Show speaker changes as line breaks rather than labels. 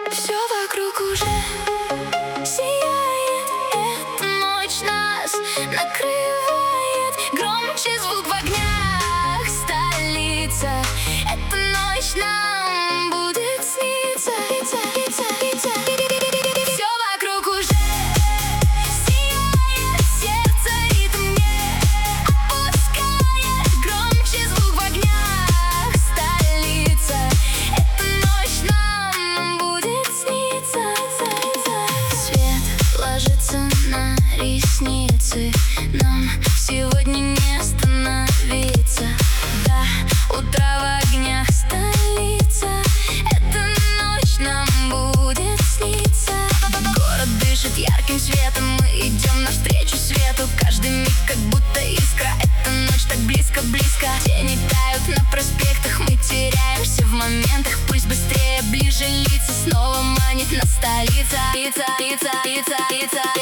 Все вокруг уже сияет, эта ночь нас накрывает. Громче звук в огнях столица, эта ночь нам будет сниться. Все вокруг уже сияет, сердце ритм не отпускает. Громче звук в огнях столица, эта ночь нам будет сниться. Свет ложится на ресницы, нам сегодня не остановиться. До утра в огнях столица, эта ночь нам будет сниться. Город дышит ярким светом, мы идем навстречу свету. Каждый миг как будто искра, эта ночь так близко-близко. Тени тают на проспектах, мы теряемся в моментах. Пусть быстрее, ближе лица, снова манит нас столица.